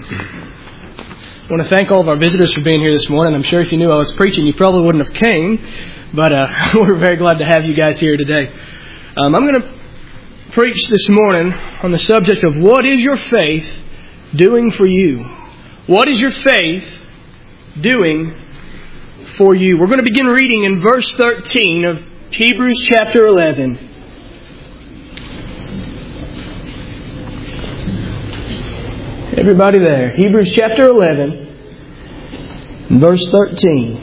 I want to thank all of our visitors for being here this morning. I'm sure if you knew I was preaching, you probably wouldn't have came. But we're very glad to have you guys here today. I'm going to preach this morning on the subject of what is your faith doing for you? What is your faith doing for you? We're going to begin reading in verse 13 of Hebrews chapter 11. Everybody there. Hebrews chapter 11, verse 13.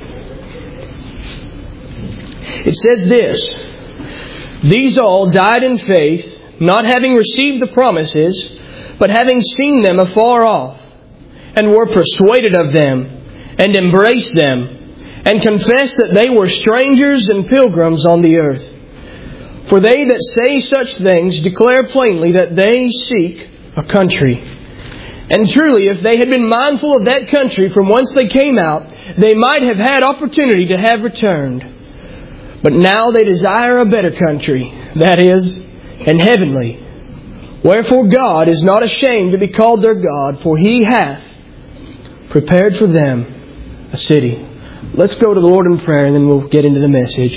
It says this: These all died in faith, not having received the promises, but having seen them afar off, and were persuaded of them, and embraced them, and confessed that they were strangers and pilgrims on the earth. For they that say such things declare plainly that they seek a country. And truly, if they had been mindful of that country from whence they came out, they might have had opportunity to have returned. But now they desire a better country, that is, an heavenly. Wherefore God is not ashamed to be called their God, for He hath prepared for them a city. Let's go to the Lord in prayer and then we'll get into the message.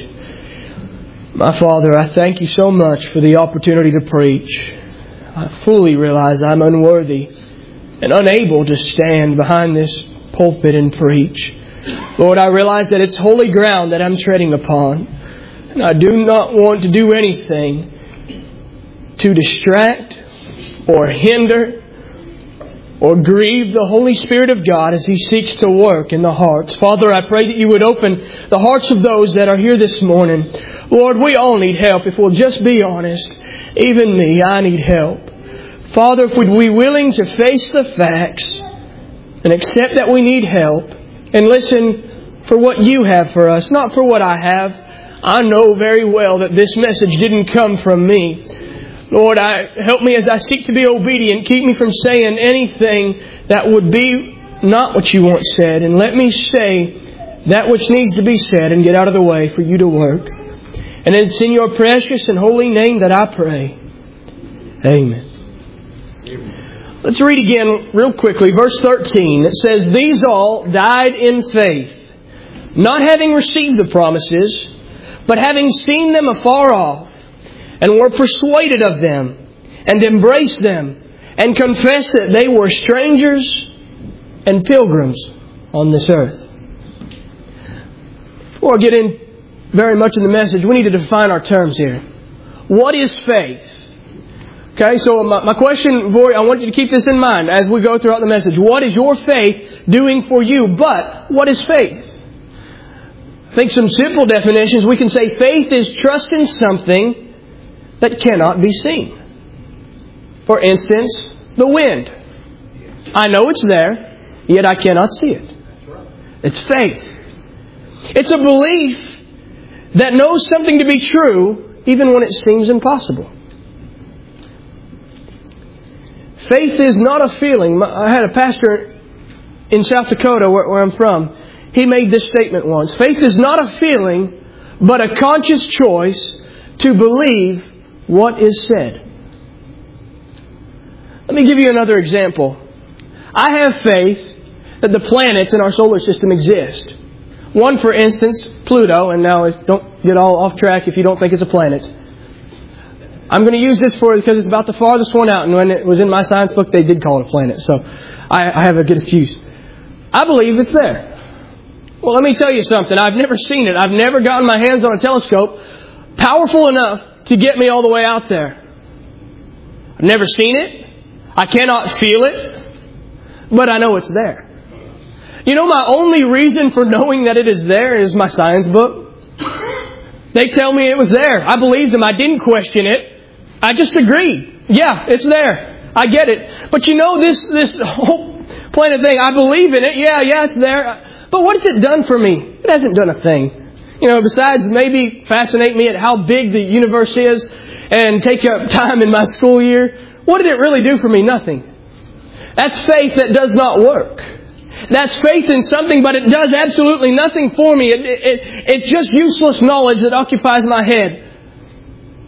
My Father, I thank You so much for the opportunity to preach. I fully realize I'm unworthy and unable to stand behind this pulpit and preach. Lord, I realize that it's holy ground that I'm treading upon. And I do not want to do anything to distract or hinder or grieve the Holy Spirit of God as He seeks to work in the hearts. Father, I pray that You would open the hearts of those that are here this morning. Lord, we all need help. If we'll just be honest, even me, I need help. Father, if we'd be willing to face the facts and accept that we need help and listen for what You have for us, not for what I have. I know very well that this message didn't come from me. Lord, help me as I seek to be obedient. Keep me from saying anything that would be not what You want said. And let me say that which needs to be said and get out of the way for You to work. And it's in Your precious and holy name that I pray. Amen. Let's read again real quickly. Verse 13. It says, These all died in faith, not having received the promises, but having seen them afar off, and were persuaded of them, and embraced them, and confessed that they were strangers and pilgrims on this earth. Before I get in very much in the message, we need to define our terms here. What is faith? Okay, so my question for you, I want you to keep this in mind as we go throughout the message. What is your faith doing for you? But what is faith? I think some simple definitions, we can say faith is trust in something that cannot be seen. For instance, the wind. I know it's there, yet I cannot see it. It's faith. It's a belief that knows something to be true even when it seems impossible. Faith is not a feeling. I had a pastor in South Dakota where I'm from. He made this statement once. Faith is not a feeling, but a conscious choice to believe what is said. Let me give you another example. I have faith that the planets in our solar system exist. One, for instance, Pluto, and now don't get all off track if you don't think it's a planet. I'm going to use this because it's about the farthest one out, and when it was in my science book, they did call it a planet. So I have a good excuse. I believe it's there. Well, let me tell you something. I've never seen it. I've never gotten my hands on a telescope powerful enough to get me all the way out there. I've never seen it. I cannot feel it. But I know it's there. You know, my only reason for knowing that it is there is my science book. They tell me it was there. I believed them. I didn't question it. I just agreed. Yeah, it's there. I get it. But you know, this whole planet thing, I believe in it. Yeah, it's there. But what has it done for me? It hasn't done a thing. You know, besides maybe fascinate me at how big the universe is and take up time in my school year, what did it really do for me? Nothing. That's faith that does not work. That's faith in something, but it does absolutely nothing for me. It's just useless knowledge that occupies my head.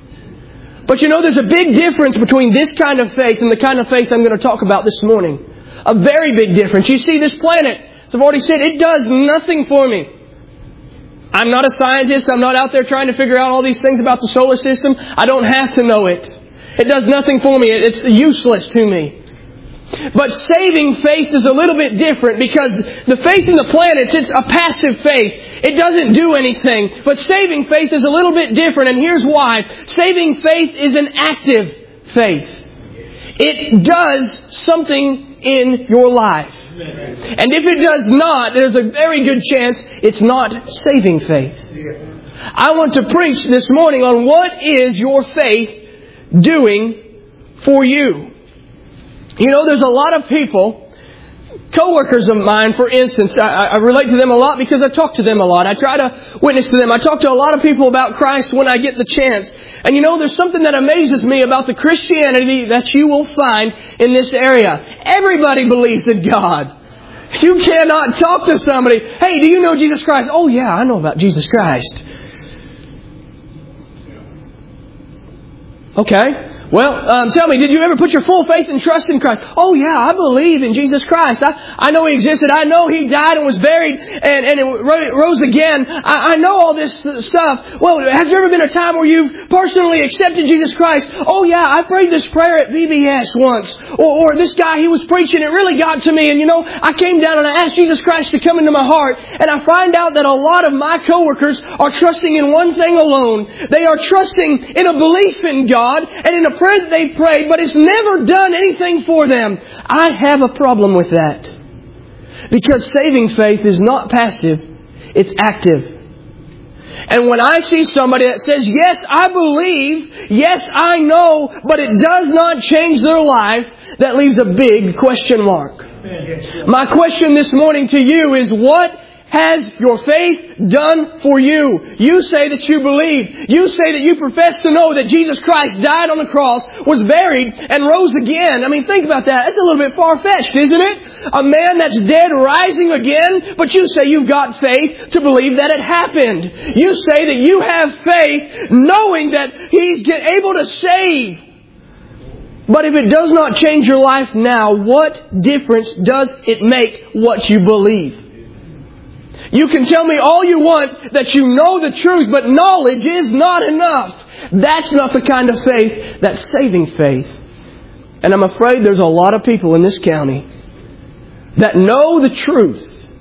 But you know, there's a big difference between this kind of faith and the kind of faith I'm going to talk about this morning. a very big difference. You see, this planet, as I've already said, it does nothing for me. I'm not a scientist. I'm not out there trying to figure out all these things about the solar system. I don't have to know it. It does nothing for me. It's useless to me. But saving faith is a little bit different, because the faith in the planets, it's a passive faith. It doesn't do anything. But saving faith is a little bit different, and here's why. Saving faith is an active faith. It does something in your life. And if it does not, there's a very good chance it's not saving faith. I want to preach this morning on what is your faith doing for you. You know, there's a lot of people, co-workers of mine, for instance, I relate to them a lot because I talk to them a lot. I try to witness to them. I talk to a lot of people about Christ when I get the chance. And you know, there's something that amazes me about the Christianity that you will find in this area. Everybody believes in God. You cannot talk to somebody, hey, do you know Jesus Christ? Oh yeah, I know about Jesus Christ. Okay. Well, tell me, did you ever put your full faith and trust in Christ? Oh yeah, I believe in Jesus Christ. I know He existed. I know He died and was buried and rose again. I know all this stuff. Well, has there ever been a time where you've personally accepted Jesus Christ? Oh yeah, I prayed this prayer at VBS once. Or this guy, he was preaching, it really got to me. And you know, I came down and I asked Jesus Christ to come into my heart. And I find out that a lot of my coworkers are trusting in one thing alone. They are trusting in a belief in God and in a prayer that they've prayed, but it's never done anything for them. I have a problem with that. Because saving faith is not passive, it's active. And when I see somebody that says, yes, I believe, yes, I know, but it does not change their life, that leaves a big question mark. My question this morning to you is, what has your faith done for you? You say that you believe. You say that you profess to know that Jesus Christ died on the cross, was buried, and rose again. I mean, think about that. That's a little bit far-fetched, isn't it? A man that's dead rising again, but you say you've got faith to believe that it happened. You say that you have faith knowing that He's able to save. But if it does not change your life now, what difference does it make what you believe? You can tell me all you want that you know the truth, but knowledge is not enough. That's not the kind of faith that's saving faith. And I'm afraid there's a lot of people in this county that know the truth,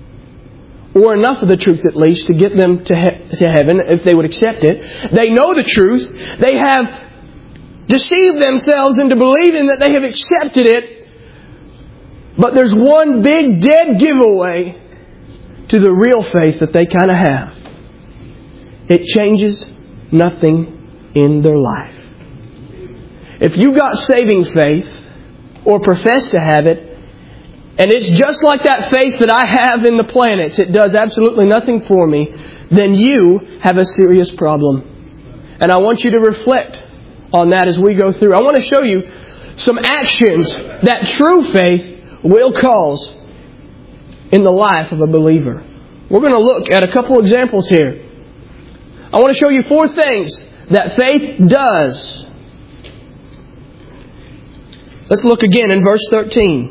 or enough of the truth at least, to get them to heaven if they would accept it. They know the truth. They have deceived themselves into believing that they have accepted it. But there's one big dead giveaway to the real faith that they kind of have. It changes nothing in their life. If you got saving faith, or profess to have it, and it's just like that faith that I have in the planets, it does absolutely nothing for me, then you have a serious problem. And I want you to reflect on that as we go through. I want to show you some actions that true faith will cause in the life of a believer. We're going to look at a couple examples here. I want to show you 4 things that faith does. Let's look again in verse 13.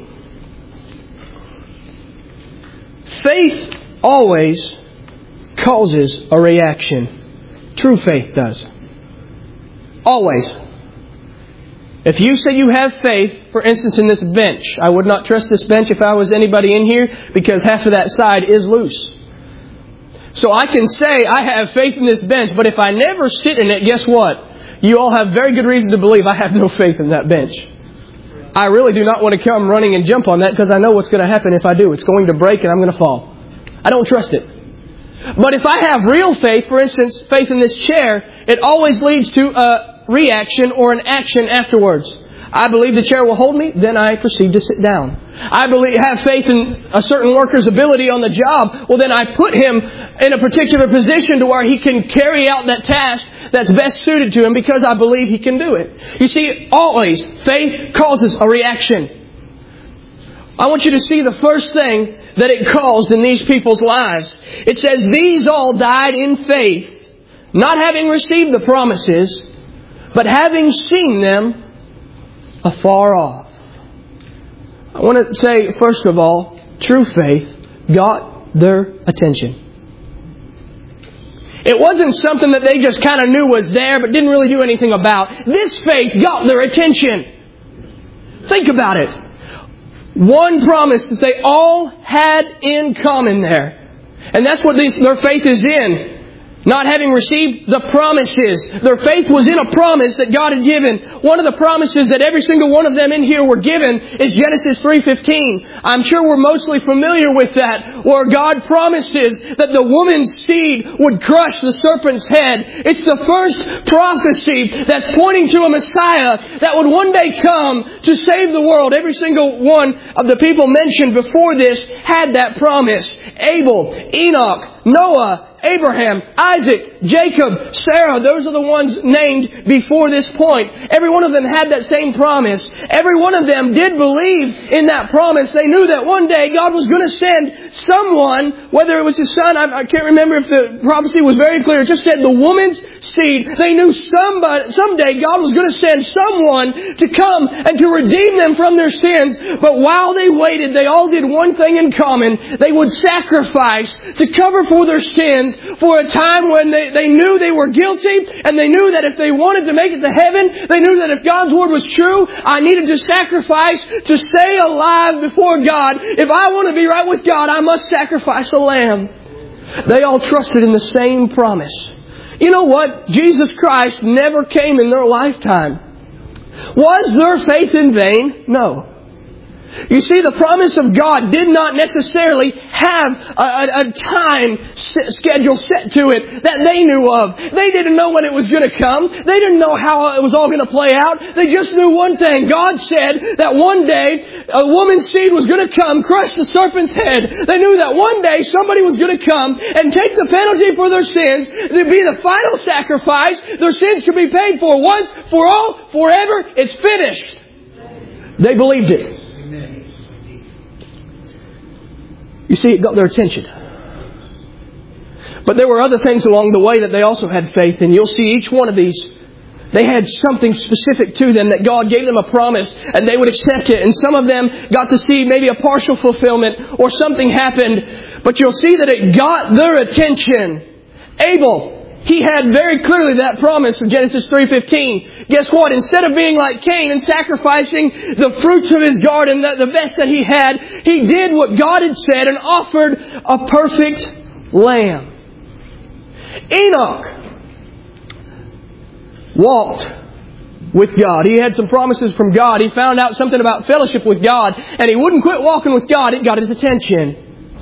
Faith always causes a reaction. True faith does. Always. If you say you have faith, for instance, in this bench, I would not trust this bench if I was anybody in here, because half of that side is loose. So I can say I have faith in this bench, but if I never sit in it, guess what? You all have very good reason to believe I have no faith in that bench. I really do not want to come running and jump on that, because I know what's going to happen if I do. It's going to break and I'm going to fall. I don't trust it. But if I have real faith, for instance, faith in this chair, it always leads to a reaction or an action afterwards. I believe the chair will hold me, then I proceed to sit down. I have faith in a certain worker's ability on the job, well then I put him in a particular position to where he can carry out that task that's best suited to him, because I believe he can do it. You see, always faith causes a reaction. I want you to see the first thing that it caused in these people's lives. It says, these all died in faith, not having received the promises, but having seen them afar off. I want to say, first of all, true faith got their attention. It wasn't something that they just kind of knew was there but didn't really do anything about. This faith got their attention. Think about it. One promise that they all had in common there. And that's what their faith is in. Not having received the promises. Their faith was in a promise that God had given. One of the promises that every single one of them in here were given is Genesis 3:15. I'm sure we're mostly familiar with that, where God promises that the woman's seed would crush the serpent's head. It's the first prophecy that's pointing to a Messiah that would one day come to save the world. Every single one of the people mentioned before this had that promise. Abel, Enoch, Noah, Abraham, Isaac, Jacob, Sarah, those are the ones named before this point. Every one of them had that same promise. Every one of them did believe in that promise. They knew that one day God was going to send someone, whether it was His Son, I can't remember if the prophecy was very clear. It just said the woman's seed. They knew someday God was going to send someone to come and to redeem them from their sins. But while they waited, they all did one thing in common. They would sacrifice to cover for their sins for a time when they knew they were guilty, and they knew that if they wanted to make it to heaven, they knew that if God's Word was true, I needed to sacrifice to stay alive before God. If I want to be right with God, I must sacrifice a lamb. They all trusted in the same promise. You know what? Jesus Christ never came in their lifetime. Was their faith in vain? No. You see, the promise of God did not necessarily have a time schedule set to it that they knew of. They didn't know when it was going to come. They didn't know how it was all going to play out. They just knew one thing. God said that one day a woman's seed was going to come, crush the serpent's head. They knew that one day somebody was going to come and take the penalty for their sins. There'd be the final sacrifice. Their sins could be paid for once, for all, forever. It's finished. They believed it. You see, it got their attention. But there were other things along the way that they also had faith in. You'll see each one of these, they had something specific to them that God gave them a promise and they would accept it. And some of them got to see maybe a partial fulfillment or something happened. But you'll see that it got their attention. Abel, he had very clearly that promise in Genesis 3:15. Guess what? Instead of being like Cain and sacrificing the fruits of his garden, the best that he had, he did what God had said and offered a perfect lamb. Enoch walked with God. He had some promises from God. He found out something about fellowship with God, and he wouldn't quit walking with God. It got his attention.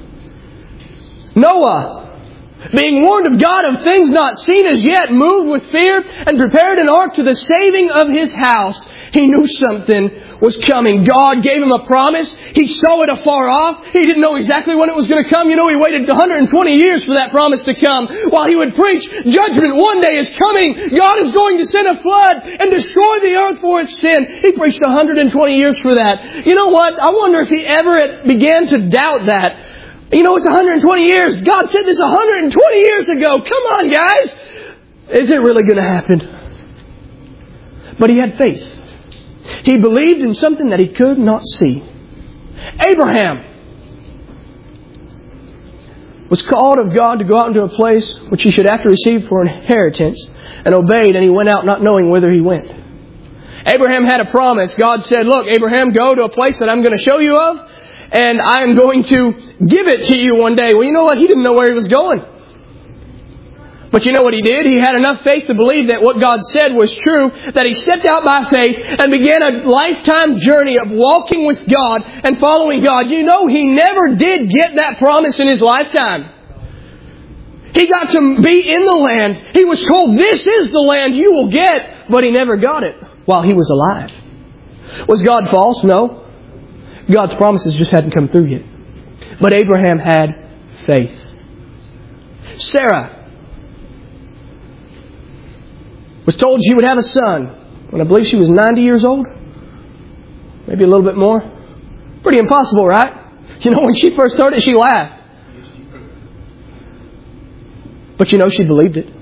Noah, being warned of God of things not seen as yet, moved with fear and prepared an ark to the saving of his house. He knew something was coming. God gave him a promise. He saw it afar off. He didn't know exactly when it was going to come. You know, he waited 120 years for that promise to come. While he would preach, judgment one day is coming. God is going to send a flood and destroy the earth for its sin. He preached 120 years for that. You know what? I wonder if he ever began to doubt that. You know, it's 120 years. God said this 120 years ago. Come on, guys. Is it really going to happen? But he had faith. He believed in something that he could not see. Abraham was called of God to go out into a place which he should have to receive for inheritance, and obeyed, and he went out not knowing whither he went. Abraham had a promise. God said, look, Abraham, go to a place that I'm going to show you of, and I am going to give it to you one day. Well, you know what? He didn't know where he was going. But you know what he did? He had enough faith to believe that what God said was true, that he stepped out by faith and began a lifetime journey of walking with God and following God. You know, he never did get that promise in his lifetime. He got to be in the land. He was told, this is the land you will get. But he never got it while he was alive. Was God false? No. God's promises just hadn't come through yet. But Abraham had faith. Sarah was told she would have a son when I believe she was 90 years old. Maybe a little bit more. Pretty impossible, right? You know, when she first heard it, she laughed. But you know, she believed it.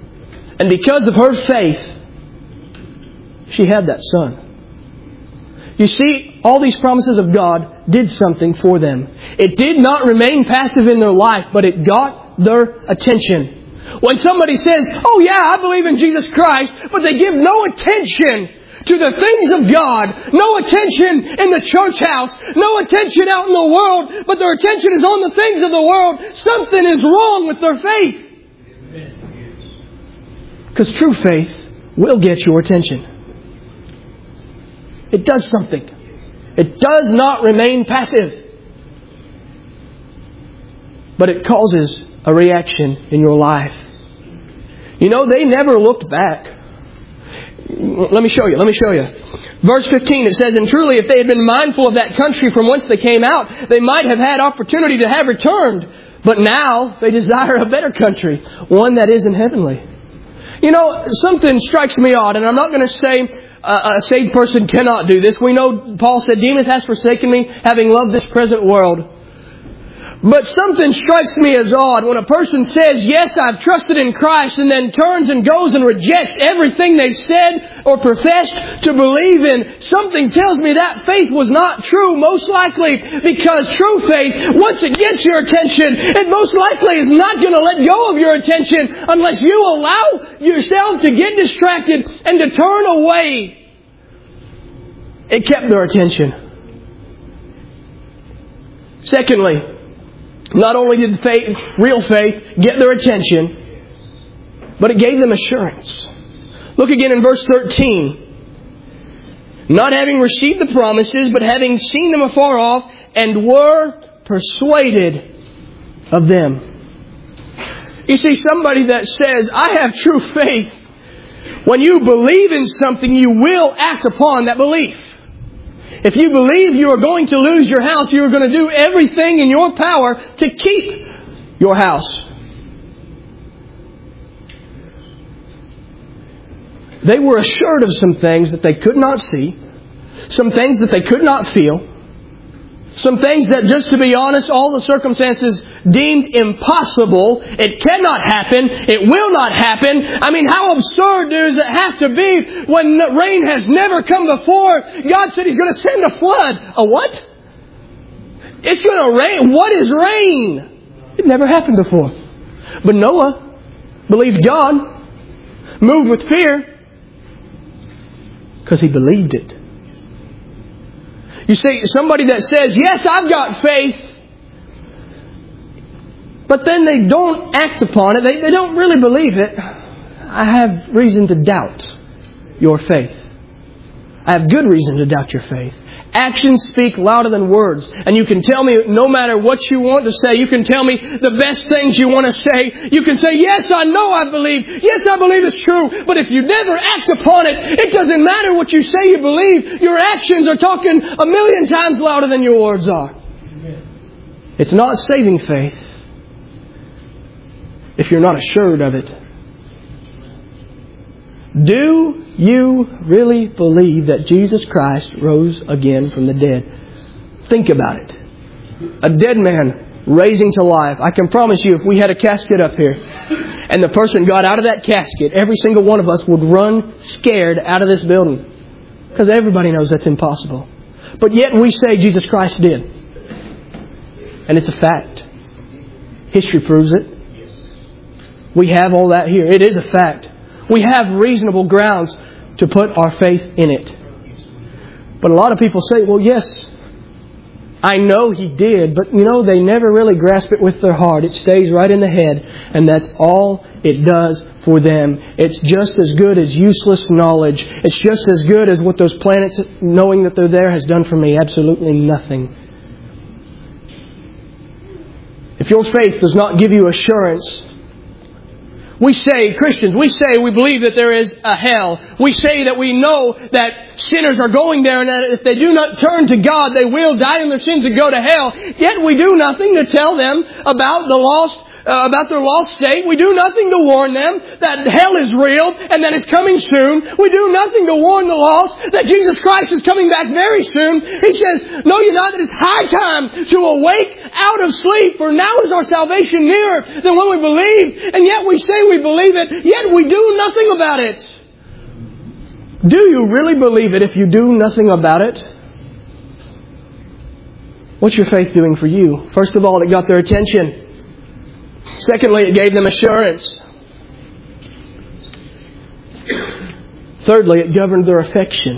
And because of her faith, she had that son. You see, all these promises of God did something for them. It did not remain passive in their life, but it got their attention. When somebody says, "Oh yeah, I believe in Jesus Christ," but they give no attention to the things of God, no attention in the church house, no attention out in the world, but their attention is on the things of the world, something is wrong with their faith. Because true faith will get your attention. It does something. It does not remain passive. But it causes a reaction in your life. You know, they never looked back. Let me show you. Verse 15, it says, "And truly, if they had been mindful of that country from whence they came out, they might have had opportunity to have returned. But now they desire a better country, one that isn't heavenly." You know, something strikes me odd, and I'm not going to say a saved person cannot do this. We know Paul said, "Demas has forsaken me, having loved this present world." But something strikes me as odd when a person says, "Yes, I've trusted in Christ," and then turns and goes and rejects everything they said or professed to believe in. Something tells me that faith was not true, most likely because true faith, once it gets your attention, it most likely is not going to let go of your attention unless you allow yourself to get distracted and to turn away. It kept their attention. Secondly, not only did real faith get their attention, but it gave them assurance. Look again in verse 13. "Not having received the promises, but having seen them afar off, and were persuaded of them." You see, somebody that says, "I have true faith," when you believe in something, you will act upon that belief. If you believe you are going to lose your house, you are going to do everything in your power to keep your house. They were assured of some things that they could not see, some things that they could not feel, some things that, just to be honest, all the circumstances deemed impossible. It cannot happen. It will not happen. I mean, how absurd does it have to be when rain has never come before? God said He's going to send a flood. A what? It's going to rain. What is rain? It never happened before. But Noah believed God, moved with fear, because he believed it. You see, somebody that says, "Yes, I've got faith," but then they don't act upon it, they don't really believe it, I have reason to doubt your faith. I have good reason to doubt your faith. Actions speak louder than words. And you can tell me no matter what you want to say. You can tell me the best things you want to say. You can say, "Yes, I know I believe. Yes, I believe it's true." But if you never act upon it, it doesn't matter what you say you believe. Your actions are talking 1,000,000 times louder than your words are. It's not saving faith if you're not assured of it. Do you really believe that Jesus Christ rose again from the dead? Think about it. A dead man raising to life. I can promise you, if we had a casket up here and the person got out of that casket, every single one of us would run scared out of this building. Because everybody knows that's impossible. But yet we say Jesus Christ did. And it's a fact. History proves it. We have all that here. It is a fact. We have reasonable grounds to put our faith in it. But a lot of people say, "Well, yes, I know He did," but they never really grasp it with their heart. It stays right in the head, and that's all it does for them. It's just as good as useless knowledge. It's just as good as what those planets, knowing that they're there, has done for me. Absolutely nothing. If your faith does not give you assurance, we say, Christians, we say we believe that there is a hell. We say that we know that sinners are going there and that if they do not turn to God, they will die in their sins and go to hell. Yet we do nothing to tell them about about their lost state. We do nothing to warn them that hell is real and that it's coming soon. We do nothing to warn the lost that Jesus Christ is coming back very soon. He says, "Know ye not that it's high time to awake out of sleep, for now is our salvation nearer than when we believed." And yet we say we believe it, yet we do nothing about it. Do you really believe it if you do nothing about it? What's your faith doing for you? First of all, it got their attention. Secondly, it gave them assurance. Thirdly, it governed their affection.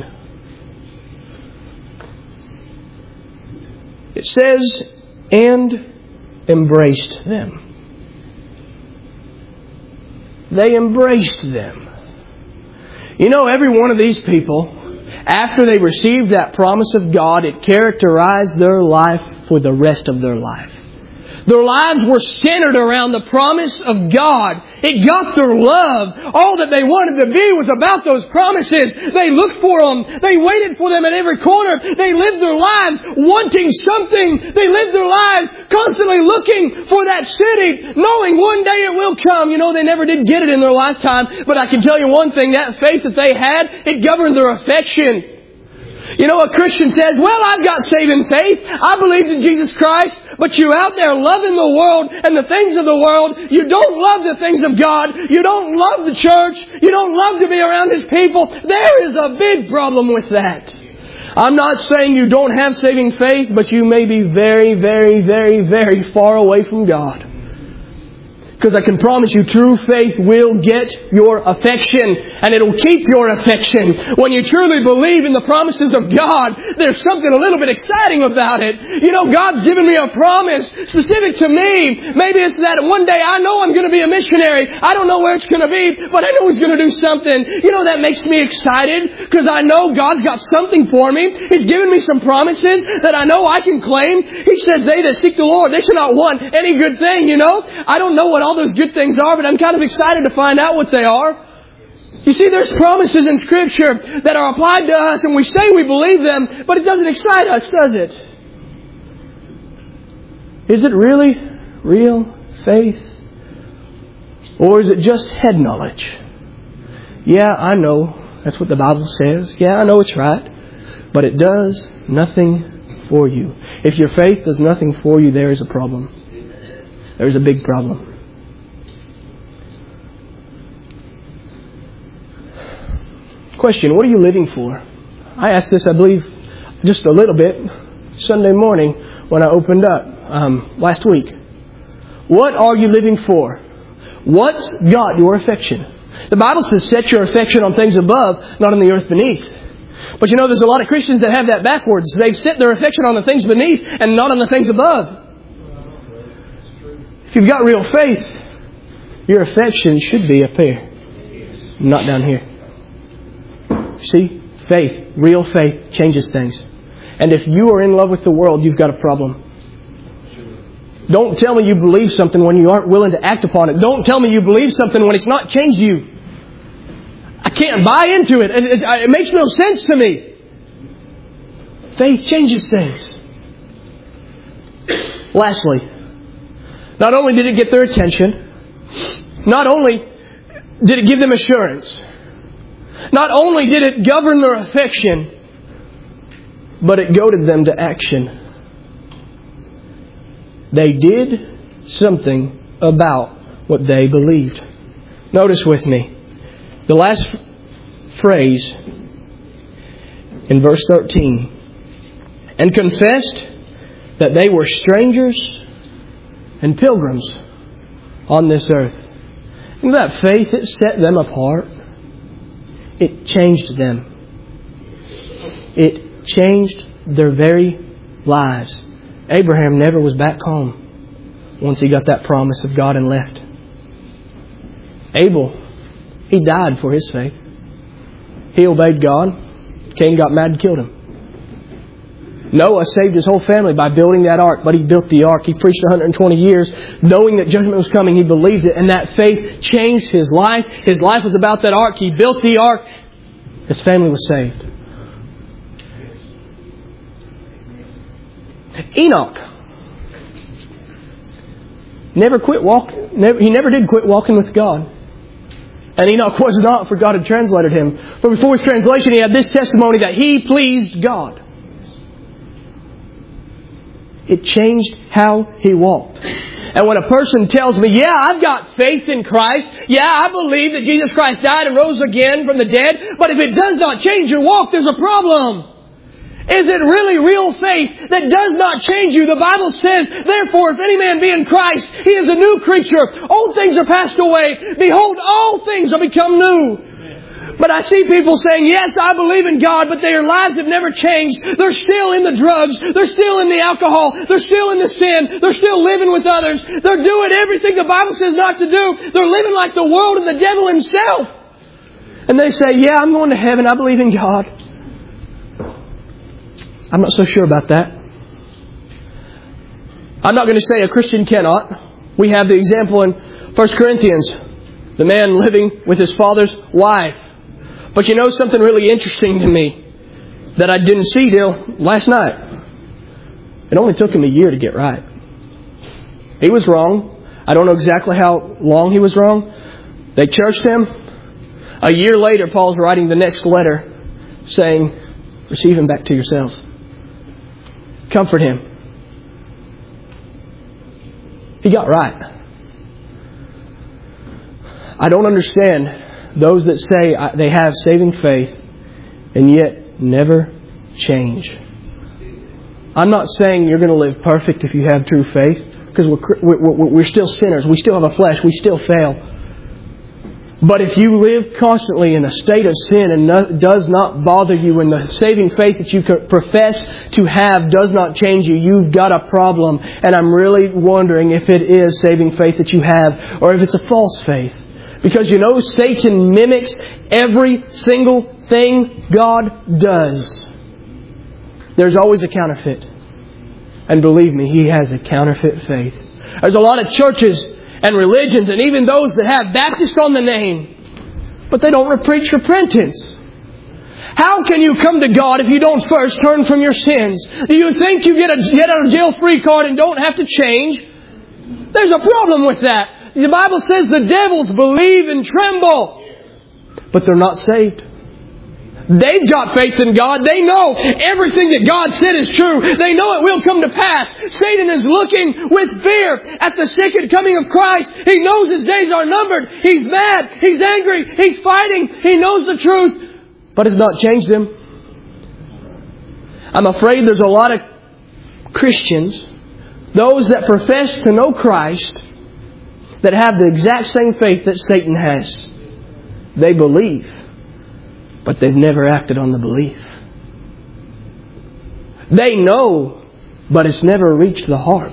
It says, and embraced them. They embraced them. You know, every one of these people, after they received that promise of God, it characterized their life for the rest of their life. Their lives were centered around the promise of God. It got their love. All that they wanted to be was about those promises. They looked for them. They waited for them at every corner. They lived their lives wanting something. They lived their lives constantly looking for that city, knowing one day it will come. You know, they never did get it in their lifetime. But I can tell you one thing, that faith that they had, it governed their affection. You know, a Christian says, well, I've got saving faith. I believe in Jesus Christ. But you're out there loving the world and the things of the world. You don't love the things of God. You don't love the church. You don't love to be around His people. There is a big problem with that. I'm not saying you don't have saving faith, but you may be very, very, very, very far away from God. Because I can promise you, true faith will get your affection, and it'll keep your affection. When you truly believe in the promises of God, there's something a little bit exciting about it. You know, God's given me a promise specific to me. Maybe it's that one day I know I'm going to be a missionary. I don't know where it's going to be, but I know He's going to do something. You know, that makes me excited because I know God's got something for me. He's given me some promises that I know I can claim. He says, they that seek the Lord, they shall not want any good thing, you know. I don't know what all those good things are, but I'm kind of excited to find out what they are. You see, there's promises in Scripture that are applied to us, and we say we believe them, but it doesn't excite us, does it? Is it really real faith? Or is it just head knowledge? Yeah, I know. That's what the Bible says. Yeah, I know it's right. But it does nothing for you. If your faith does nothing for you, there is a problem. There is a big problem. Question, what are you living for? I asked this, I believe, just a little bit Sunday morning when I opened up last week. What are you living for? What's got your affection? The Bible says set your affection on things above, not on the earth beneath. But you know, there's a lot of Christians that have that backwards. They set their affection on the things beneath and not on the things above. If you've got real faith, your affection should be up here, not down here. See, faith, real faith changes things. And if you are in love with the world, you've got a problem. Don't tell me you believe something when you aren't willing to act upon it. Don't tell me you believe something when it's not changed you. I can't buy into it. It makes no sense to me. Faith changes things. Lastly, not only did it get their attention, not only did it give them assurance, not only did it govern their affection, but it goaded them to action. They did something about what they believed. Notice with me, the last phrase in verse 13. And confessed that they were strangers and pilgrims on this earth. And that faith, it set them apart. It changed them. It changed their very lives. Abraham never was back home once he got that promise of God and left. Abel, he died for his faith. He obeyed God. Cain got mad and killed him. Noah saved his whole family by building that ark, but he built the ark. He preached 120 years, knowing that judgment was coming. He believed it, and that faith changed his life. His life was about that ark. He built the ark. His family was saved. Enoch never quit walking. He never did quit walking with God. And Enoch was not, for God had translated him. But before his translation, he had this testimony that he pleased God. It changed how he walked. And when a person tells me, yeah, I've got faith in Christ. Yeah, I believe that Jesus Christ died and rose again from the dead. But if it does not change your walk, there's a problem. Is it really real faith that does not change you? The Bible says, therefore, if any man be in Christ, he is a new creature. Old things are passed away. Behold, all things are become new. But I see people saying, yes, I believe in God, but their lives have never changed. They're still in the drugs. They're still in the alcohol. They're still in the sin. They're still living with others. They're doing everything the Bible says not to do. They're living like the world and the devil himself. And they say, yeah, I'm going to heaven. I believe in God. I'm not so sure about that. I'm not going to say a Christian cannot. We have the example in 1 Corinthians. The man living with his father's wife. But you know something really interesting to me that I didn't see till last night. It only took him a year to get right. He was wrong. I don't know exactly how long he was wrong. They churched him. A year later, Paul's writing the next letter saying, receive him back to yourselves. Comfort him. He got right. I don't understand those that say they have saving faith and yet never change. I'm not saying you're going to live perfect if you have true faith, because we're still sinners. We still have a flesh. We still fail. But if you live constantly in a state of sin and does not bother you, and the saving faith that you profess to have does not change you, you've got a problem. And I'm really wondering if it is saving faith that you have, or if it's a false faith. Because you know, Satan mimics every single thing God does. There's always a counterfeit. And believe me, he has a counterfeit faith. There's a lot of churches and religions, and even those that have Baptist on the name, but they don't preach repentance. How can you come to God if you don't first turn from your sins? Do you think you get a jail-free card and don't have to change? There's a problem with that. The Bible says the devils believe and tremble, but they're not saved. They've got faith in God. They know everything that God said is true. They know it will come to pass. Satan is looking with fear at the second coming of Christ. He knows his days are numbered. He's mad. He's angry. He's fighting. He knows the truth, but it's not changed him. I'm afraid there's a lot of Christians, those that profess to know Christ, that have the exact same faith that Satan has. They believe, but they've never acted on the belief. They know, but it's never reached the heart.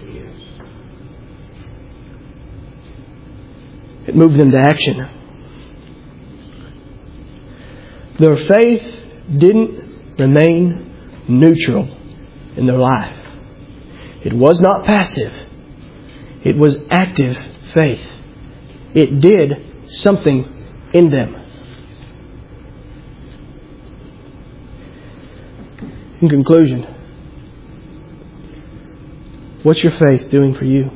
It moved them to action. Their faith didn't remain neutral in their life. It was not passive. It was active faith. It did something in them. In conclusion, what's your faith doing for you?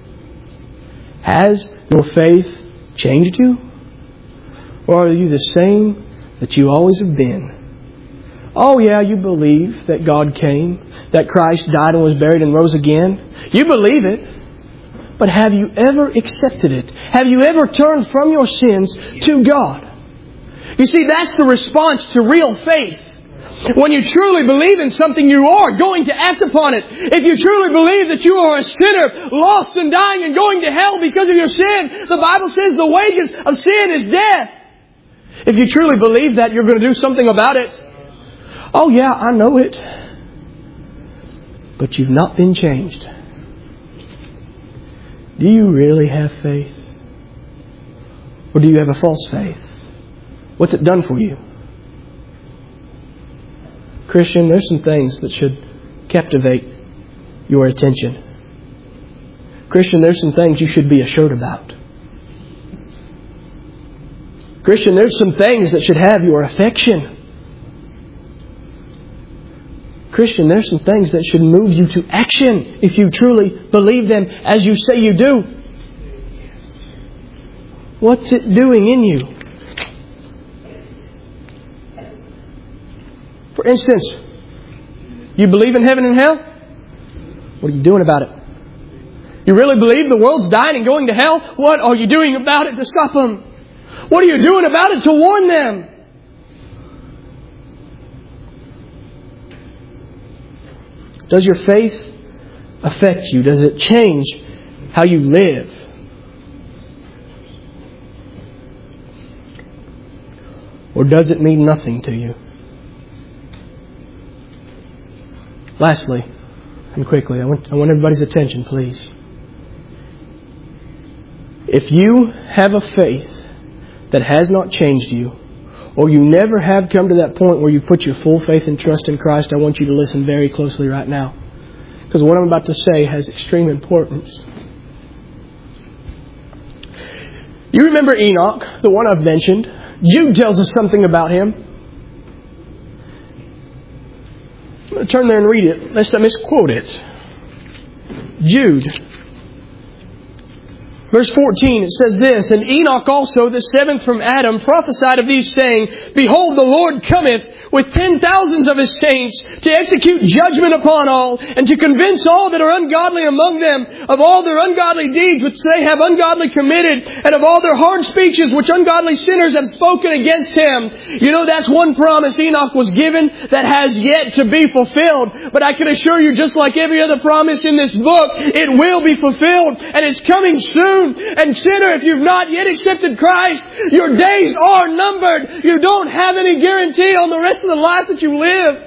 Has your faith changed you? Or are you the same that you always have been? Oh yeah, you believe that God came, that Christ died and was buried and rose again. You believe it. But have you ever accepted it? Have you ever turned from your sins to God? You see, that's the response to real faith. When you truly believe in something, you are going to act upon it. If you truly believe that you are a sinner, lost and dying and going to hell because of your sin, the Bible says the wages of sin is death. If you truly believe that, you're going to do something about it. Oh yeah, I know it. But you've not been changed. Do you really have faith? Or do you have a false faith? What's it done for you? Christian, there's some things that should captivate your attention. Christian, there's some things you should be assured about. Christian, there's some things that should have your affection. Christian, there's some things that should move you to action if you truly believe them as you say you do. What's it doing in you? For instance, you believe in heaven and hell? What are you doing about it? You really believe the world's dying and going to hell? What are you doing about it to stop them? What are you doing about it to warn them? Does your faith affect you? Does it change how you live? Or does it mean nothing to you? Lastly, and quickly, I want everybody's attention, please. If you have a faith that has not changed you, or you never have come to that point where you put your full faith and trust in Christ, I want you to listen very closely right now. Because what I'm about to say has extreme importance. You remember Enoch, the one I've mentioned? Jude tells us something about him. I'm going to turn there and read it, lest I misquote it. Jude. Verse 14, it says this, "And Enoch also, the seventh from Adam, prophesied of these, saying, Behold, the Lord cometh with 10,000s of His saints to execute judgment upon all, and to convince all that are ungodly among them of all their ungodly deeds which they have ungodly committed, and of all their hard speeches which ungodly sinners have spoken against Him." You know, that's one promise Enoch was given that has yet to be fulfilled. But I can assure you, just like every other promise in this book, it will be fulfilled, and it's coming soon. And sinner, if you've not yet accepted Christ, your days are numbered. You don't have any guarantee on the rest of the life that you live.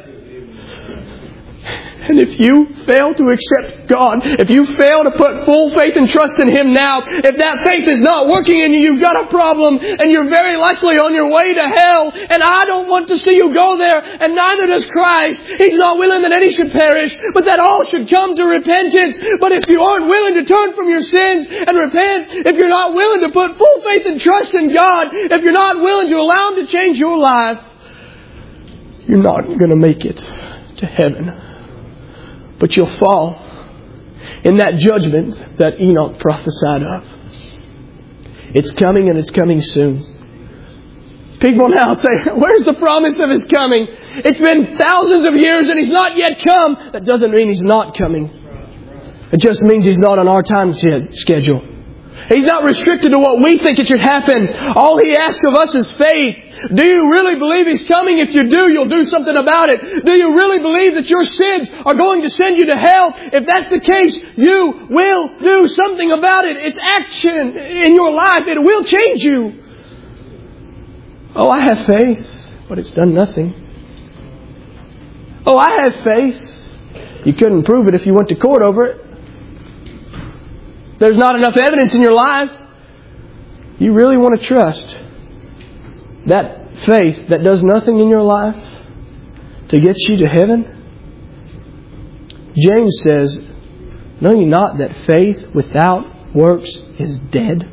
And if you fail to accept God, if you fail to put full faith and trust in Him now, if that faith is not working in you, you've got a problem, and you're very likely on your way to hell. And I don't want to see you go there, and neither does Christ. He's not willing that any should perish, but that all should come to repentance. But if you aren't willing to turn from your sins and repent, if you're not willing to put full faith and trust in God, if you're not willing to allow Him to change your life, you're not going to make it to heaven. But you'll fall in that judgment that Enoch prophesied of. It's coming, and it's coming soon. People now say, where's the promise of His coming? It's been thousands of years and He's not yet come. That doesn't mean He's not coming. It just means He's not on our time schedule. He's not restricted to what we think it should happen. All He asks of us is faith. Do you really believe He's coming? If you do, you'll do something about it. Do you really believe that your sins are going to send you to hell? If that's the case, you will do something about it. It's action in your life. It will change you. Oh, I have faith, but it's done nothing. Oh, I have faith. You couldn't prove it if you went to court over it. There's not enough evidence in your life. You really want to trust that faith that does nothing in your life to get you to heaven? James says, know ye not that faith without works is dead?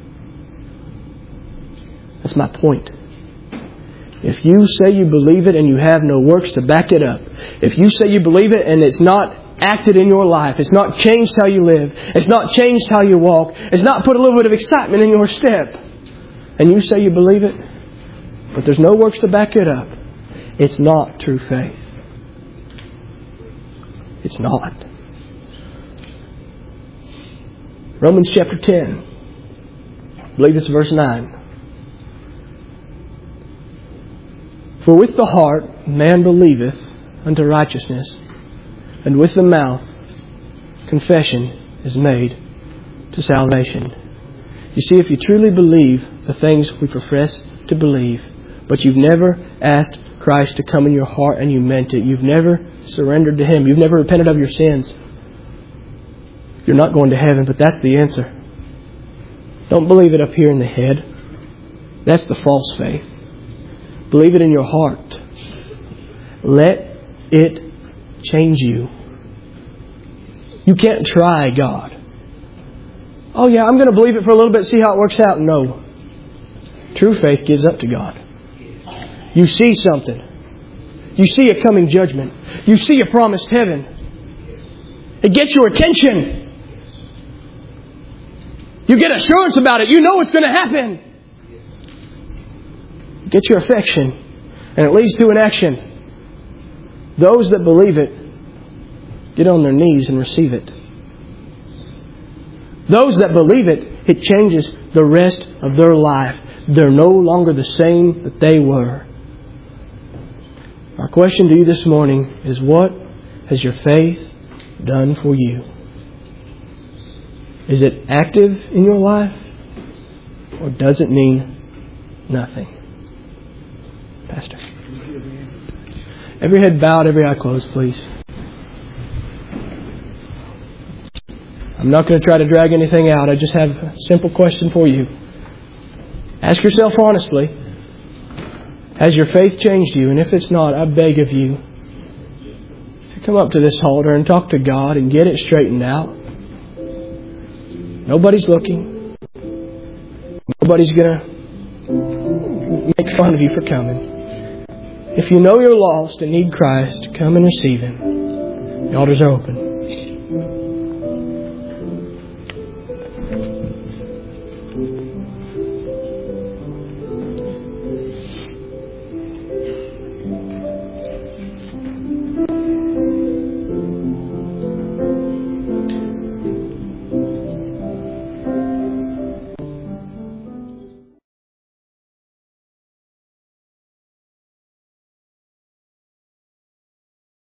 That's my point. If you say you believe it and you have no works to back it up, if you say you believe it and it's not acted in your life, it's not changed how you live, it's not changed how you walk, it's not put a little bit of excitement in your step, and you say you believe it, but there's no works to back it up, it's not true faith. It's not. Romans chapter 10, I believe it's verse 9. For with the heart man believeth unto righteousness, and with the mouth confession is made to salvation. You see, if you truly believe the things we profess to believe, but you've never asked Christ to come in your heart and you meant it, you've never surrendered to Him, you've never repented of your sins, you're not going to heaven. But that's the answer. Don't believe it up here in the head. That's the false faith. Believe it in your heart. Let it change you. You can't try God. Oh yeah, I'm going to believe it for a little bit, see how it works out. No. True faith gives up to God. You see something. You see a coming judgment. You see a promised heaven. It gets your attention. You get assurance about it. You know it's going to happen. It gets your affection. And it leads to an action. Those that believe it get on their knees and receive it. Those that believe it, it changes the rest of their life. They're no longer the same that they were. Our question to you this morning is, what has your faith done for you? Is it active in your life? Or does it mean nothing? Pastor. Every head bowed, every eye closed, please. I'm not going to try to drag anything out. I just have a simple question for you. Ask yourself honestly, has your faith changed you? And if it's not, I beg of you to come up to this altar and talk to God and get it straightened out. Nobody's looking. Nobody's going to make fun of you for coming. If you know you're lost and need Christ, come and receive Him. The altars are open.